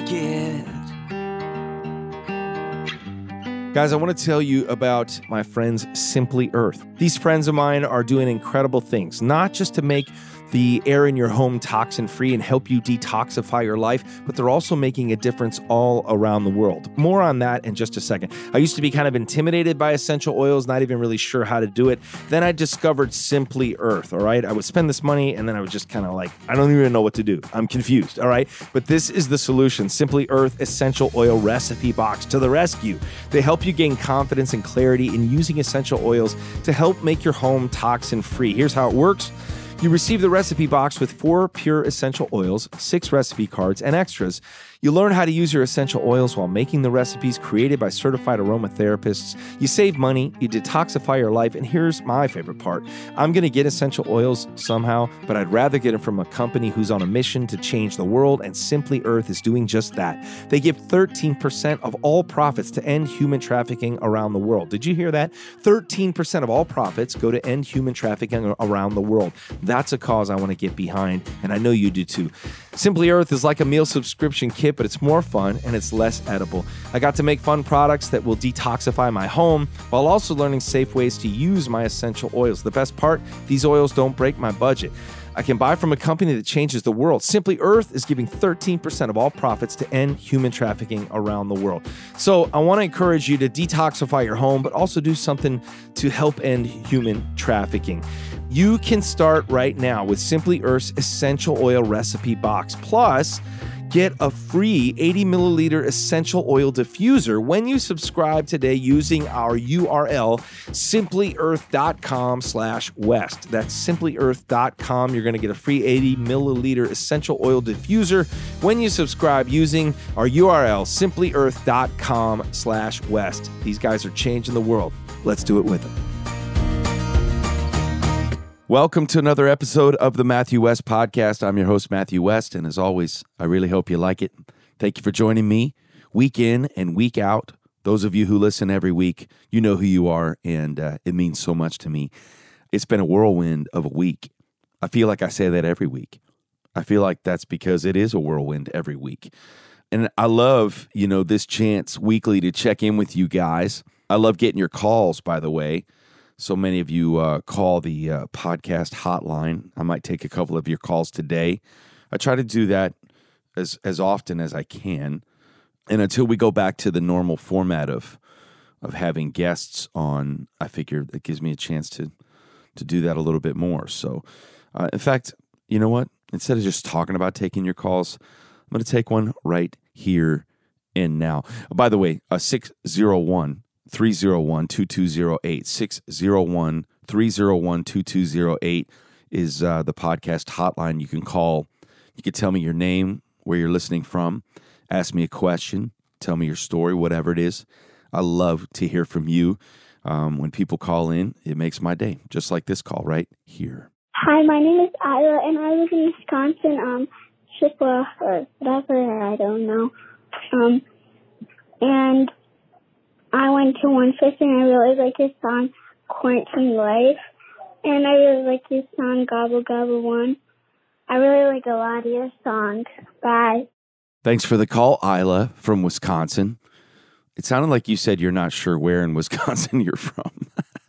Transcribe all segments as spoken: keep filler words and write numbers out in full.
like it. Guys, I want to tell you about my friends Simply Earth. These friends of mine are doing incredible things, not just to make the air in your home toxin-free and help you detoxify your life, but they're also making a difference all around the world. More on that in just a second. I used to be kind of intimidated by essential oils, not even really sure how to do it. Then I discovered Simply Earth, all right? I would spend this money, and then I was just kind of like, I don't even know what to do. I'm confused, all right? But this is the solution. Simply Earth Essential Oil Recipe Box to the rescue. They help you gain confidence and clarity in using essential oils to help make your home toxin-free. Here's how it works. You receive the recipe box with four pure essential oils, six recipe cards, and extras. You learn how to use your essential oils while making the recipes created by certified aromatherapists. You save money, you detoxify your life, and here's my favorite part. I'm going to get essential oils somehow, but I'd rather get them from a company who's on a mission to change the world, and Simply Earth is doing just that. They give thirteen percent of all profits to end human trafficking around the world. Did you hear that? thirteen percent of all profits go to end human trafficking around the world. That's a cause I want to get behind, and I know you do too. Simply Earth is like a meal subscription kit, but it's more fun and it's less edible. I got to make fun products that will detoxify my home while also learning safe ways to use my essential oils. The best part, these oils don't break my budget. I can buy from a company that changes the world. Simply Earth is giving thirteen percent of all profits to end human trafficking around the world. So I want to encourage you to detoxify your home, but also do something to help end human trafficking. You can start right now with Simply Earth's Essential Oil Recipe Box. Plus, get a free eighty milliliter essential oil diffuser when you subscribe today using our U R L, simplyearth.com slash west. That's simplyearth.com. You're going to get a free eighty milliliter essential oil diffuser when you subscribe using our U R L, simplyearth.com slash west. These guys are changing the world. Let's do it with them. Welcome to another episode of the Matthew West Podcast. I'm your host, Matthew West, and as always, I really hope you like it. Thank you for joining me week in and week out. Those of you who listen every week, you know who you are, and uh, it means so much to me. It's been a whirlwind of a week. I feel like I say that every week. I feel like that's because it is a whirlwind every week. And I love, you know, this chance weekly to check in with you guys. I love getting your calls, by the way. So many of you uh, call the uh, podcast hotline. I might take a couple of your calls today. I try to do that as as often as I can. And until we go back to the normal format of of having guests on, I figure it gives me a chance to to do that a little bit more. So, uh, in fact, you know what? Instead of just talking about taking your calls, I'm going to take one right here and now. By the way, a six oh one three oh one, two two oh eight. six oh one, three oh one, two two oh eight is uh, the podcast hotline. You can call. You can tell me your name, where you're listening from, ask me a question, tell me your story, whatever it is. I love to hear from you. Um, when people call in, it makes my day, just like this call right here. Hi, my name is Ira, and I live in Wisconsin, um, Chippewa, or whatever, I don't know. Um, and I went to One Fifth, and I really like his song, Quarantine Life. And I really like his song, Gobble Gobble One. I really like a lot of your songs. Bye. Thanks for the call, Isla from Wisconsin. It sounded like you said you're not sure where in Wisconsin you're from.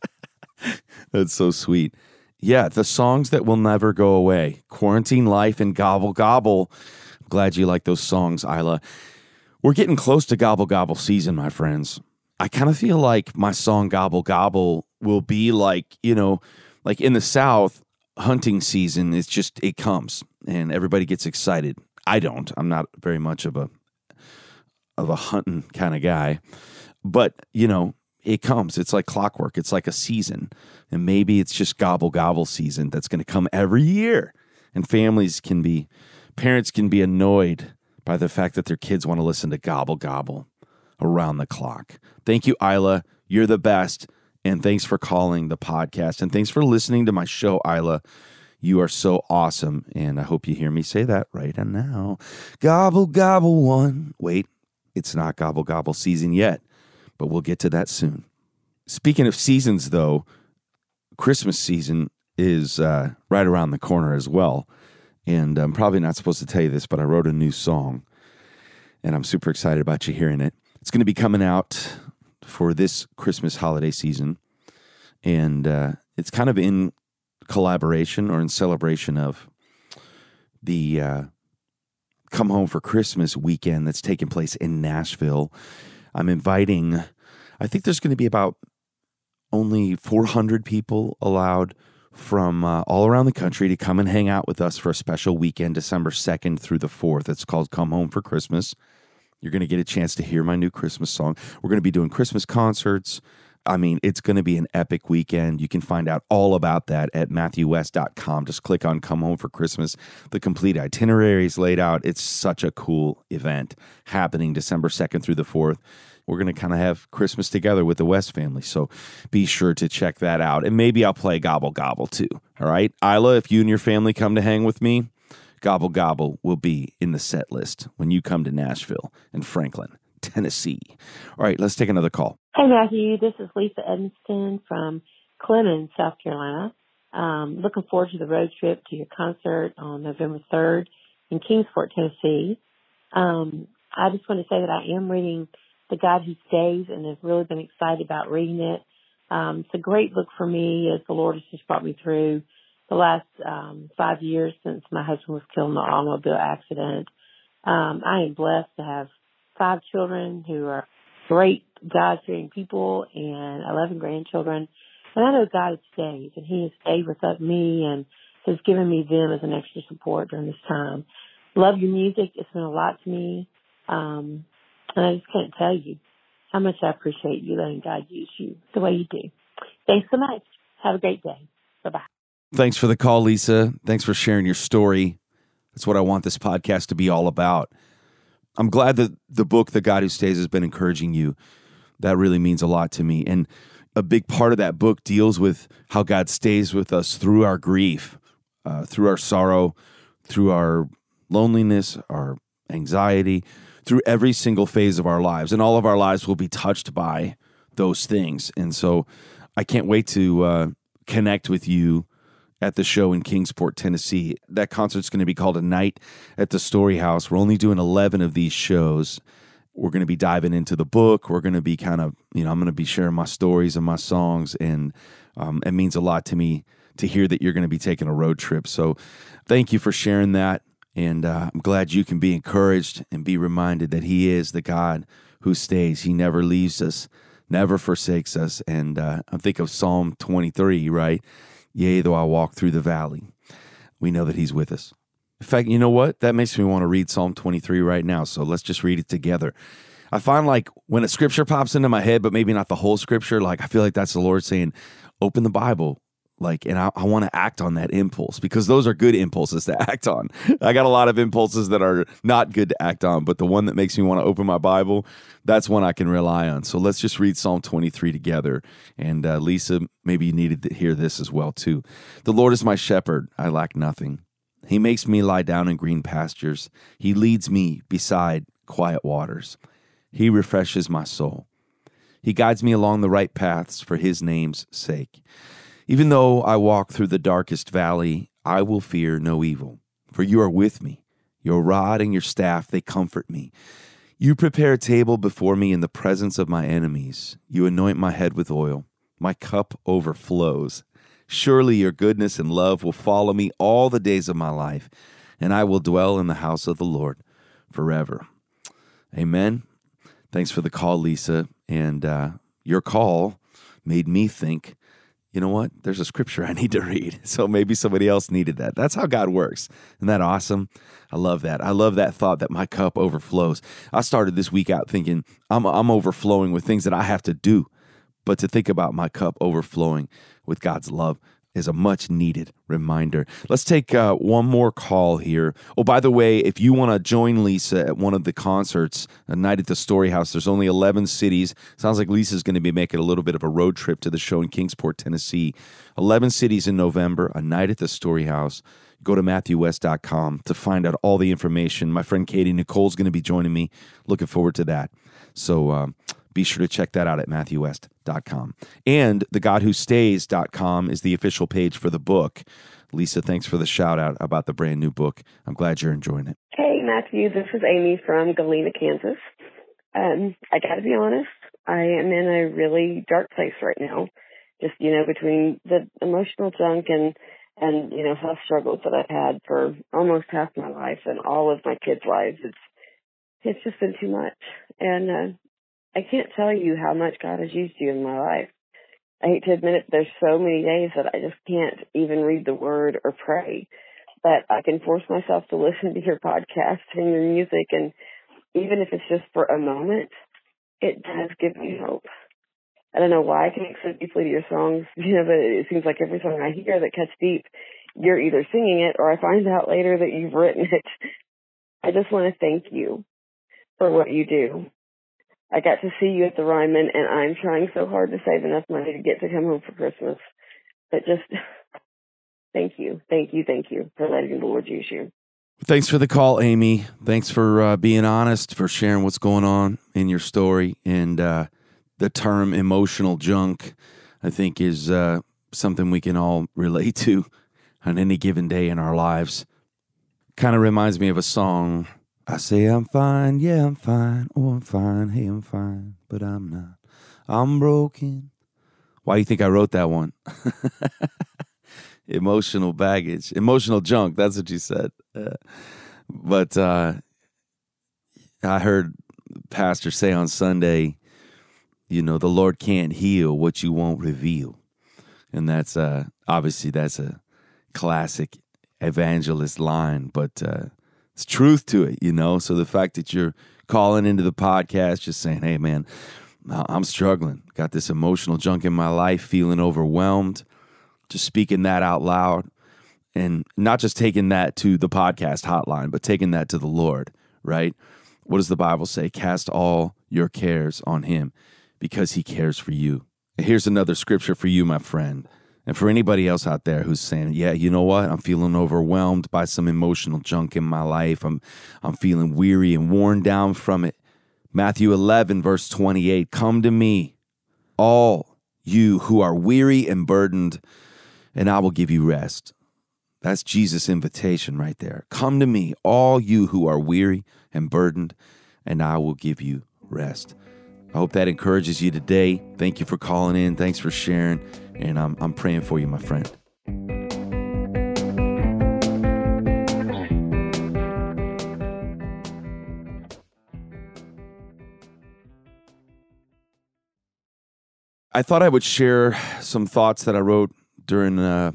That's so sweet. Yeah, the songs that will never go away. Quarantine Life and Gobble Gobble. I'm glad you like those songs, Isla. We're getting close to Gobble Gobble season, my friends. I kind of feel like my song Gobble Gobble will be like, you know, like in the South, hunting season, it's just, it comes and everybody gets excited. I don't. I'm not very much of a of a hunting kind of guy. But, you know, it comes. It's like clockwork. It's like a season. And maybe it's just Gobble Gobble season that's going to come every year. And families can be, parents can be annoyed by the fact that their kids want to listen to Gobble Gobble around the clock. Thank you, Isla. You're the best. And thanks for calling the podcast. And thanks for listening to my show, Isla. You are so awesome. And I hope you hear me say that right now. Gobble, gobble one. Wait, it's not Gobble Gobble season yet, but we'll get to that soon. Speaking of seasons, though, Christmas season is uh, right around the corner as well. And I'm probably not supposed to tell you this, but I wrote a new song. and I'm super excited about you hearing it. It's going to be coming out for this Christmas holiday season, and uh, it's kind of in collaboration or in celebration of the uh, Come Home for Christmas weekend that's taking place in Nashville. I'm inviting, I think there's going to be about only four hundred people allowed from uh, all around the country to come and hang out with us for a special weekend, December second through the fourth. It's called Come Home for Christmas. You're going to get a chance to hear my new Christmas song. We're going to be doing Christmas concerts. I mean, it's going to be an epic weekend. You can find out all about that at matthew west dot com. Just click on Come Home for Christmas. The complete itinerary is laid out. It's such a cool event happening December second through the fourth. We're going to kind of have Christmas together with the West family. So be sure to check that out. And maybe I'll play Gobble Gobble too. All right. Isla, if you and your family come to hang with me, Gobble Gobble will be in the set list when you come to Nashville and Franklin, Tennessee. All right, let's take another call. Hey, Matthew. This is Lisa Edmonston from Clemens, South Carolina. Um, looking forward to the road trip to your concert on November third in Kingsport, Tennessee. Um, I just want to say that I am reading The God Who Stays and have really been excited about reading it. Um, it's a great book for me as the Lord has just brought me through the last um, five years since my husband was killed in an automobile accident. Um, I am blessed to have five children who are great God-fearing people and eleven grandchildren. And I know God stays, and He has stayed with me and has given me them as an extra support during this time. Love your music. It's been a lot to me. Um, and I just can't tell you how much I appreciate you letting God use you the way you do. Thanks so much. Have a great day. Bye-bye. Thanks for the call, Lisa. Thanks for sharing your story. That's what I want this podcast to be all about. I'm glad that the book, The God Who Stays, has been encouraging you. That really means a lot to me. And a big part of that book deals with how God stays with us through our grief, uh, through our sorrow, through our loneliness, our anxiety, through every single phase of our lives. And all of our lives will be touched by those things. And so I can't wait to uh, connect with you at the show in Kingsport, Tennessee. That concert's going to be called A Night at the Story House. We're only doing eleven of these shows. We're going to be diving into the book. We're going to be kind of, you know, I'm going to be sharing my stories and my songs, and um, it means a lot to me to hear that you're going to be taking a road trip. So thank you for sharing that, and uh, I'm glad you can be encouraged and be reminded that He is the God who stays. He never leaves us, never forsakes us, and uh, I think of Psalm twenty-three, right? Yea, though I walk through the valley, we know that He's with us. In fact, you know what? That makes me want to read Psalm twenty-three right now, so let's just read it together. I find like when a scripture pops into my head, but maybe not the whole scripture, like I feel like that's the Lord saying, open the Bible. Like, and I, I want to act on that impulse, because those are good impulses to act on. I got a lot of impulses that are not good to act on, but the one that makes me want to open my Bible, that's one I can rely on. So let's just read Psalm twenty-three together. And uh, Lisa, maybe you needed to hear this as well too. The Lord is my shepherd, I lack nothing. He makes me lie down in green pastures. He leads me beside quiet waters. He refreshes my soul. He guides me along the right paths for His name's sake. Even though I walk through the darkest valley, I will fear no evil, for You are with me. Your rod and Your staff, they comfort me. You prepare a table before me in the presence of my enemies. You anoint my head with oil. My cup overflows. Surely Your goodness and love will follow me all the days of my life, and I will dwell in the house of the Lord forever. Amen. Thanks for the call, Lisa. And uh, your call made me think, you know what? There's a scripture I need to read. So maybe somebody else needed that. That's how God works. Isn't that awesome? I love that. I love that thought that my cup overflows. I started this week out thinking I'm, I'm overflowing with things that I have to do. But to think about my cup overflowing with God's love is a much needed reminder. Let's take uh, one more call here. Oh, by the way, if you want to join Lisa at one of the concerts, A Night at the Story House, there's only eleven cities. Sounds like Lisa's going to be making a little bit of a road trip to the show in Kingsport, Tennessee. eleven cities in November, A Night at the Story House. Go to matthew west dot com to find out all the information. My friend Katie Nicole's going to be joining me. Looking forward to that. So um, be sure to check that out at matthew west dot com. And the God Who Stays dot com is the official page for the book. Lisa, thanks for the shout out about the brand new book. I'm glad you're enjoying it. Hey, Matthew, this is Amy from Galena, Kansas. Um, I got to be honest, I am in a really dark place right now. Just, you know, between the emotional junk and, and you know, health struggles that I've had for almost half my life and all of my kids' lives, it's it's just been too much. And uh, I can't tell you how much God has used you in my life. I hate to admit it, there's so many days that I just can't even read the word or pray. But I can force myself to listen to your podcast and your music, and even if it's just for a moment, it does give me hope. I don't know why I connect so deeply to your songs, you know, but it seems like every song I hear that cuts deep, you're either singing it or I find out later that you've written it. I just want to thank you for what you do. I got to see you at the Ryman, and I'm trying so hard to save enough money to get to come home for Christmas. But just thank you, thank you, thank you for letting the Lord use you. Thanks for the call, Amy. Thanks for uh, being honest, for sharing what's going on in your story. And uh, the term emotional junk, I think, is uh, something we can all relate to on any given day in our lives. Kind of reminds me of a song. I say I'm fine, yeah, I'm fine. Oh, I'm fine, hey, I'm fine, but I'm not. I'm broken. Why do you think I wrote that one? Emotional baggage. Emotional junk, that's what you said. Uh, but uh, I heard pastor say on Sunday, you know, the Lord can't heal what you won't reveal. And that's, uh, obviously, that's a classic evangelist line, but uh, it's truth to it, you know? So the fact that you're calling into the podcast, just saying, hey, man, I'm struggling. Got this emotional junk in my life, feeling overwhelmed. Just speaking that out loud and not just taking that to the podcast hotline, but taking that to the Lord, right? What does the Bible say? Cast all your cares on him because he cares for you. Here's another scripture for you, my friend. And for anybody else out there who's saying, yeah, you know what? I'm feeling overwhelmed by some emotional junk in my life. I'm I'm feeling weary and worn down from it. Matthew eleven, verse twenty-eight, come to me, all you who are weary and burdened, and I will give you rest. That's Jesus' invitation right there. Come to me, all you who are weary and burdened, and I will give you rest. I hope that encourages you today. Thank you for calling in. Thanks for sharing. And I'm, I'm praying for you, my friend. I thought I would share some thoughts that I wrote during uh,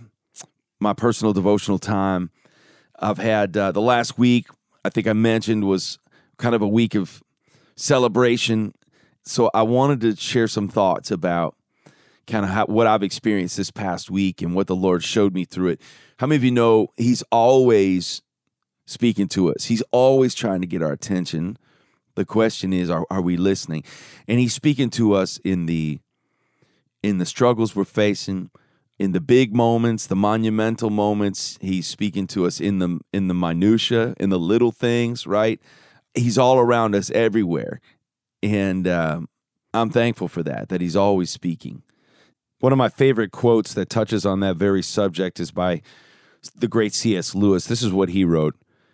my personal devotional time. I've had uh, the last week, I think I mentioned, was kind of a week of celebration. So I wanted to share some thoughts about kind of how, what I've experienced this past week and what the Lord showed me through it. How many of you know he's always speaking to us? He's always trying to get our attention. The question is, are, are we listening? And he's speaking to us in the in the struggles we're facing, in the big moments, the monumental moments. He's speaking to us in the in the minutia, in the little things, right? He's all around us everywhere. And uh, I'm thankful for that, that he's always speaking. One of my favorite quotes that touches on that very subject is by the great C S Lewis. This is what he wrote.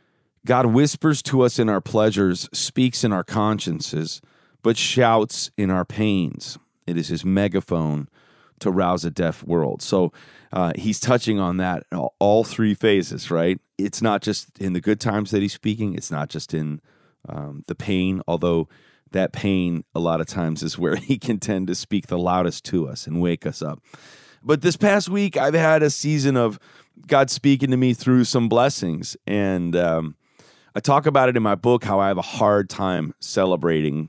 God whispers to us in our pleasures, speaks in our consciences, but shouts in our pains. It is his megaphone to rouse a deaf world. So uh, he's touching on that, all, all three phases, right? It's not just in the good times that he's speaking. It's not just in um, the pain, although that pain a lot of times is where he can tend to speak the loudest to us and wake us up. But this past week, I've had a season of God speaking to me through some blessings. And um, I talk about it in my book, how I have a hard time celebrating,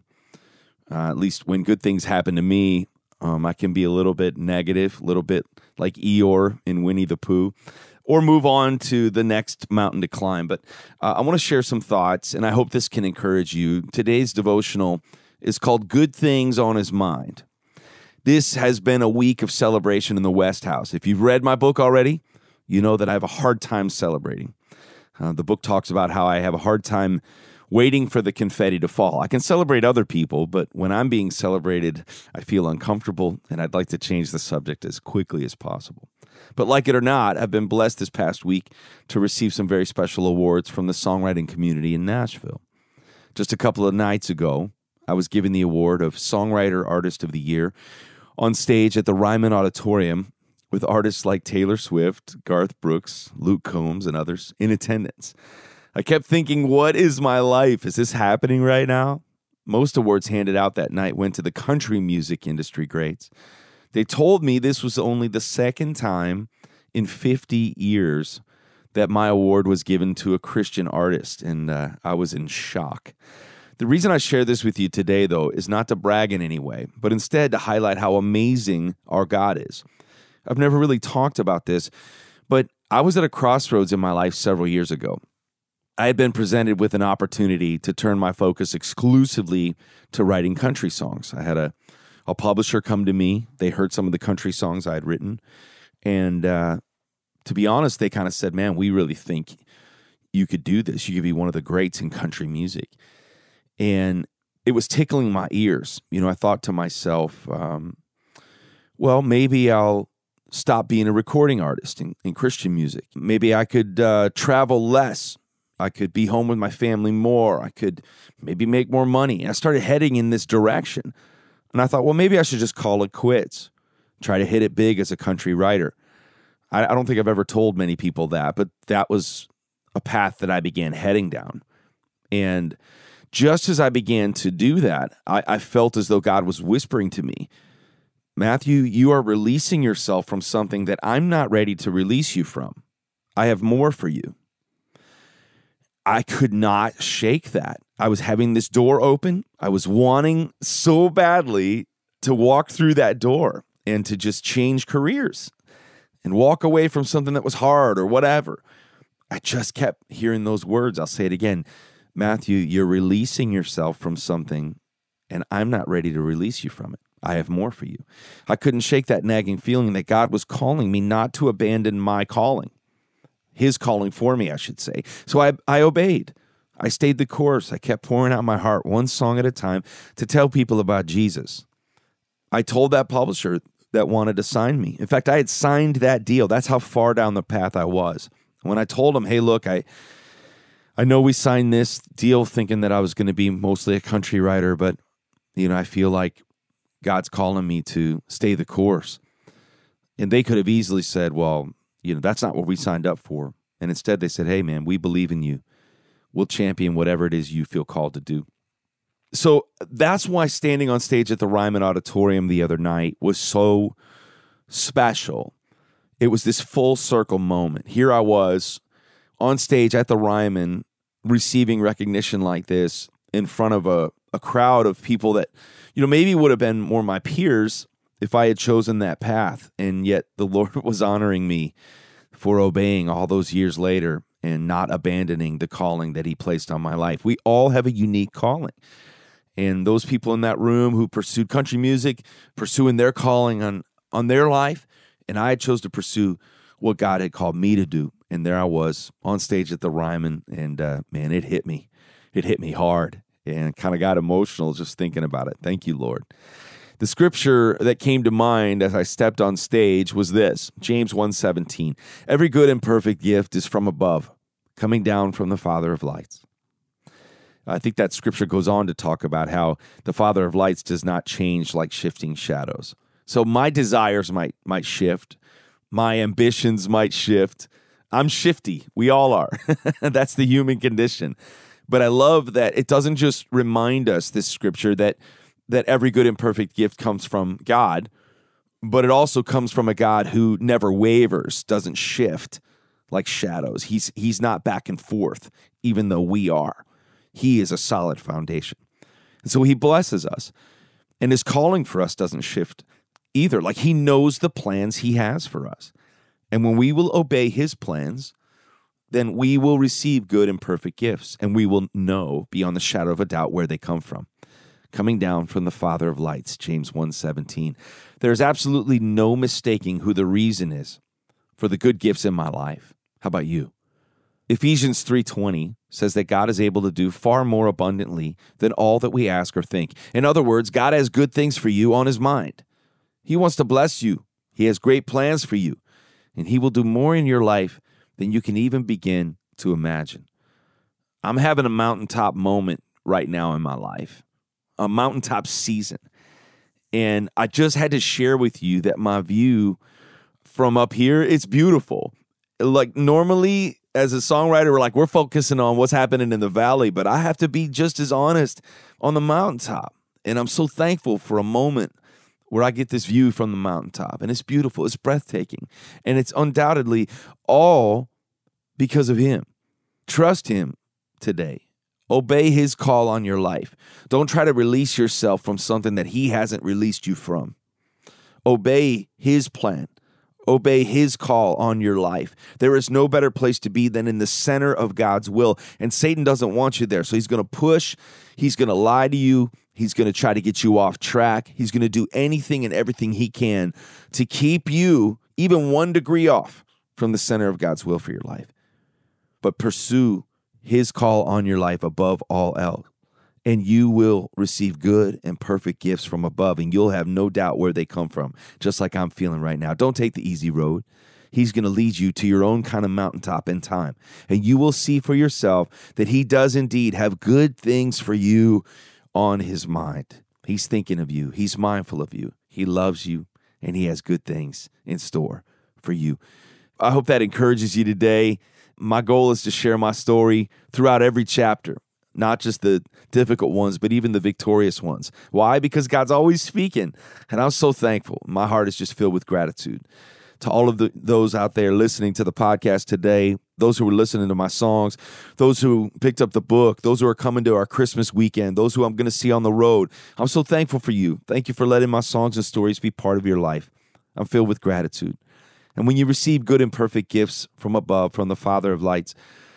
uh, at least when good things happen to me. Um, I can be a little bit negative, a little bit like Eeyore in Winnie the Pooh, or move on to the next mountain to climb. But uh, I want to share some thoughts, and I hope this can encourage you. Today's devotional is called Good Things on His Mind. This has been a week of celebration in the West House. If you've read my book already, you know that I have a hard time celebrating. Uh, the book talks about how I have a hard time waiting for the confetti to fall. I can celebrate other people, but when I'm being celebrated, I feel uncomfortable, and I'd like to change the subject as quickly as possible. But like it or not, I've been blessed this past week to receive some very special awards from the songwriting community in Nashville. Just a couple of nights ago, I was given the award of Songwriter Artist of the Year on stage at the Ryman Auditorium with artists like Taylor Swift, Garth Brooks, Luke Combs, and others in attendance. I kept thinking, what is my life? Is this happening right now? Most awards handed out that night went to the country music industry greats. They told me this was only the second time in fifty years that my award was given to a Christian artist, and uh, I was in shock. The reason I share this with you today, though, is not to brag in any way, but instead to highlight how amazing our God is. I've never really talked about this, but I was at a crossroads in my life several years ago. I had been presented with an opportunity to turn my focus exclusively to writing country songs. I had a, a publisher come to me. They heard some of the country songs I had written. And uh, to be honest, they kind of said, man, we really think you could do this. You could be one of the greats in country music. And it was tickling my ears. You know, I thought to myself, um, well, maybe I'll stop being a recording artist in, in Christian music. Maybe I could uh, travel less. I could be home with my family more. I could maybe make more money. And I started heading in this direction. And I thought, well, maybe I should just call it quits. Try to hit it big as a country writer. I, I don't think I've ever told many people that, but that was a path that I began heading down. And just as I began to do that, I, I felt as though God was whispering to me, Matthew, you are releasing yourself from something that I'm not ready to release you from. I have more for you. I could not shake that. I was having this door open. I was wanting so badly to walk through that door and to just change careers and walk away from something that was hard or whatever. I just kept hearing those words. I'll say it again. Matthew, you're releasing yourself from something, and I'm not ready to release you from it. I have more for you. I couldn't shake that nagging feeling that God was calling me not to abandon my calling. His calling for me, I should say. So I, I obeyed. I stayed the course. I kept pouring out my heart one song at a time to tell people about Jesus. I told that publisher that wanted to sign me. In fact, I had signed that deal. That's how far down the path I was. When I told him, hey, look, I I know we signed this deal thinking that I was going to be mostly a country writer, but you know, I feel like God's calling me to stay the course. And they could have easily said, well, you know, that's not what we signed up for. And instead they said, hey, man, we believe in you. We'll champion whatever it is you feel called to do. So that's why standing on stage at the Ryman Auditorium the other night was so special. It was this full circle moment. Here I was on stage at the Ryman receiving recognition like this in front of a, a crowd of people that, you know, maybe would have been more my peers if I had chosen that path. And yet the Lord was honoring me for obeying all those years later and not abandoning the calling that he placed on my life. We all have a unique calling. And those people in that room who pursued country music, pursuing their calling on, on their life, and I chose to pursue what God had called me to do. And there I was on stage at the Ryman, and uh, man, it hit me. It hit me hard and kind of got emotional just thinking about it. Thank you, Lord. The scripture that came to mind as I stepped on stage was this, James one seventeen. Every good and perfect gift is from above, coming down from the Father of lights. I think that scripture goes on to talk about how the Father of lights does not change like shifting shadows. So my desires might might shift. My ambitions might shift. I'm shifty. We all are. That's the human condition. But I love that it doesn't just remind us, this scripture, that that every good and perfect gift comes from God, but it also comes from a God who never wavers, doesn't shift like shadows. He's he's not back and forth, even though we are. He is a solid foundation. And so he blesses us. And his calling for us doesn't shift either. Like he knows the plans he has for us. And when we will obey his plans, then we will receive good and perfect gifts. And we will know beyond the shadow of a doubt where they come from. Coming down from the Father of lights, James one seventeen. There's absolutely no mistaking who the reason is for the good gifts in my life. How about you? Ephesians three twenty says that God is able to do far more abundantly than all that we ask or think. In other words, God has good things for you on his mind. He wants to bless you. He has great plans for you, and he will do more in your life than you can even begin to imagine. I'm having a mountaintop moment right now in my life, a mountaintop season. And I just had to share with you that my view from up here, it's beautiful. Like normally, as a songwriter, we're like, we're focusing on what's happening in the valley, but I have to be just as honest on the mountaintop. And I'm so thankful for a moment where I get this view from the mountaintop. And it's beautiful. It's breathtaking. And it's undoubtedly all because of him. Trust him today. Obey his call on your life. Don't try to release yourself from something that he hasn't released you from. Obey his plan. Obey his call on your life. There is no better place to be than in the center of God's will. And Satan doesn't want you there. So he's going to push. He's going to lie to you. He's going to try to get you off track. He's going to do anything and everything he can to keep you even one degree off from the center of God's will for your life. But pursue his call on your life above all else. And you will receive good and perfect gifts from above, and you'll have no doubt where they come from, just like I'm feeling right now. Don't take the easy road. He's going to lead you to your own kind of mountaintop in time, and you will see for yourself that he does indeed have good things for you on his mind. He's thinking of you. He's mindful of you. He loves you, and he has good things in store for you. I hope that encourages you today. My goal is to share my story throughout every chapter. Not just the difficult ones, but even the victorious ones. Why? Because God's always speaking. And I'm so thankful. My heart is just filled with gratitude. To all of the, those out there listening to the podcast today, those who are listening to my songs, those who picked up the book, those who are coming to our Christmas weekend, those who I'm going to see on the road, I'm so thankful for you. Thank you for letting my songs and stories be part of your life. I'm filled with gratitude. And when you receive good and perfect gifts from above, from the Father of lights,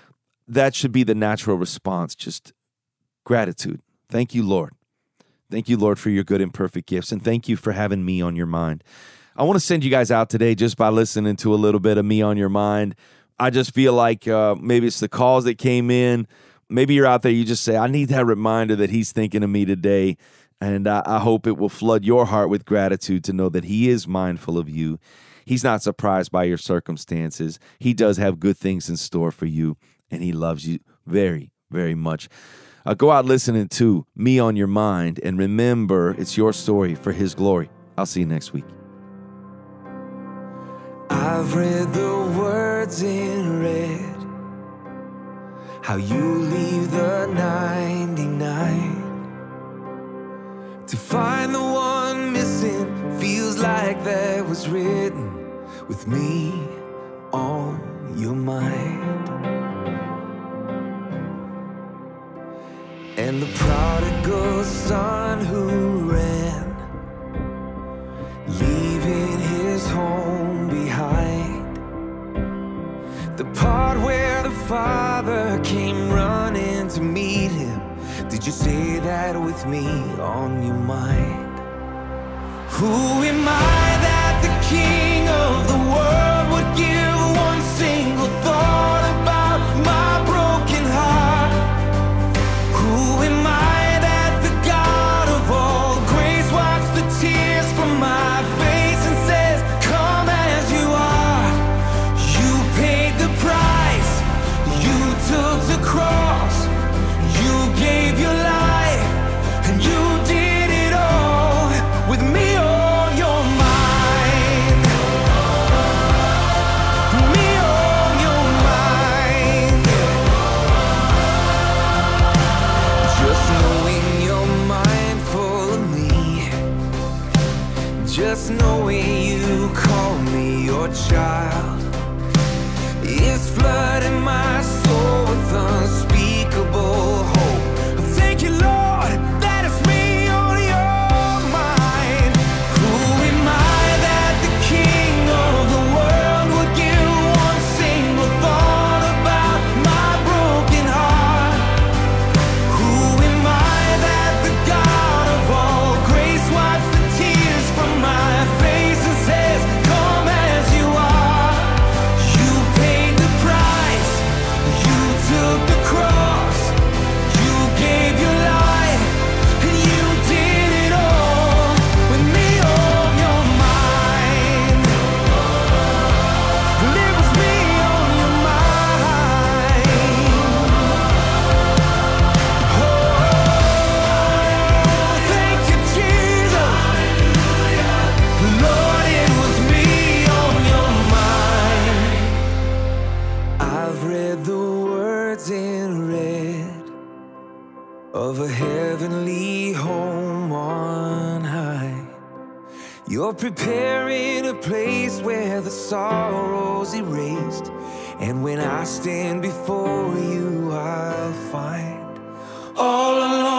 that should be the natural response, just gratitude. Thank you, Lord. Thank you, Lord, for your good and perfect gifts, and thank you for having me on your mind. I want to send you guys out today just by listening to a little bit of me on your mind. I just feel like uh, maybe it's the calls that came in. Maybe you're out there, you just say, I need that reminder that he's thinking of me today, and I, I hope it will flood your heart with gratitude to know that he is mindful of you. He's not surprised by your circumstances. He does have good things in store for you. And he loves you very, very much. Uh, go out listening to Me on Your Mind, and remember, it's your story for his glory. I'll see you next week. I've read the words in red, how you leave the ninety-nine to find the one missing. Feels like that was written with me on your mind. And the prodigal son who ran, leaving his home behind. The part where the father came running to meet him. Did you say that with me on your mind? Who am I that the king of the world would give one single thought about my broken heart? Who am I that the God of all grace wipes the tears from my face and says, come as you are? You paid the price, you took the cross, you gave your life, and you did it all with me on your mind. Me on your mind. Just knowing you're mindful of me, just knowing you call me your child, is flooding my soul with unspeakable hope. Thank you, Lord, that it's me on your mind. Who am I that the king of the world would give one single thought about my broken heart? Who am I that the God of all grace wipes the tears from my face and says, come as you are? You paid the price, home on high. You're preparing a place where the sorrow's erased, and when I stand before you, I'll find all alone